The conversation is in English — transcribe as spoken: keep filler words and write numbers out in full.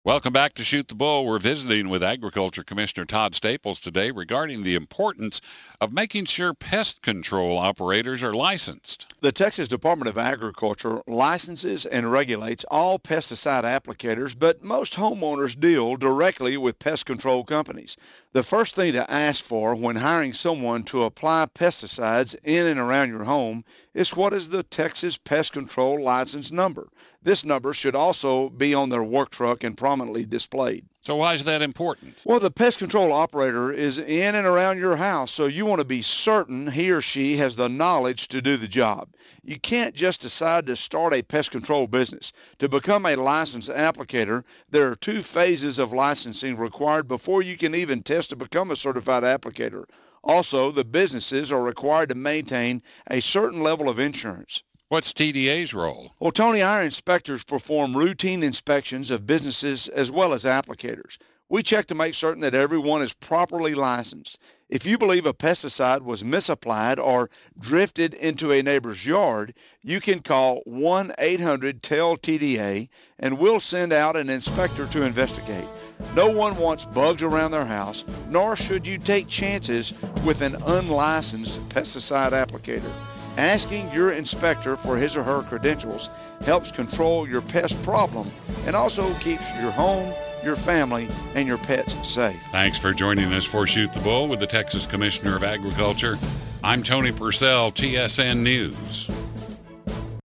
Welcome back to Shoot the Bull. We're visiting with Agriculture Commissioner Todd Staples today regarding the importance of making sure pest control operators are licensed. The Texas Department of Agriculture licenses and regulates all pesticide applicators, but most homeowners deal directly with pest control companies. The first thing to ask for when hiring someone to apply pesticides in and around your home is what is the Texas Pest Control License number. This number should also be on their work truck and prominently displayed. So why is that important? Well, the pest control operator is in and around your house, so you want to be certain he or she has the knowledge to do the job. You can't just decide to start a pest control business. To become a licensed applicator, there are two phases of licensing required before you can even test to become a certified applicator. Also, the businesses are required to maintain a certain level of insurance. What's T D A's role? Well, Tony, our inspectors perform routine inspections of businesses as well as applicators. We check to make certain that everyone is properly licensed. If you believe a pesticide was misapplied or drifted into a neighbor's yard, you can call one eight hundred T E L T D A and we'll send out an inspector to investigate. No one wants bugs around their house, nor should you take chances with an unlicensed pesticide applicator. Asking your inspector for his or her credentials helps control your pest problem and also keeps your home, your family, and your pets safe. Thanks for joining us for Shoot the Bull with the Texas Commissioner of Agriculture. I'm Tony Purcell, T S N News.